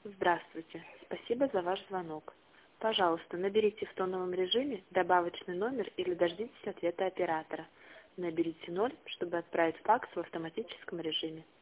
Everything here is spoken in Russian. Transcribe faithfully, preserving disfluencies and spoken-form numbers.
Здравствуйте. Спасибо за ваш звонок. Пожалуйста, наберите в тоновом режиме добавочный номер или дождитесь ответа оператора. Наберите ноль, чтобы отправить факс в автоматическом режиме.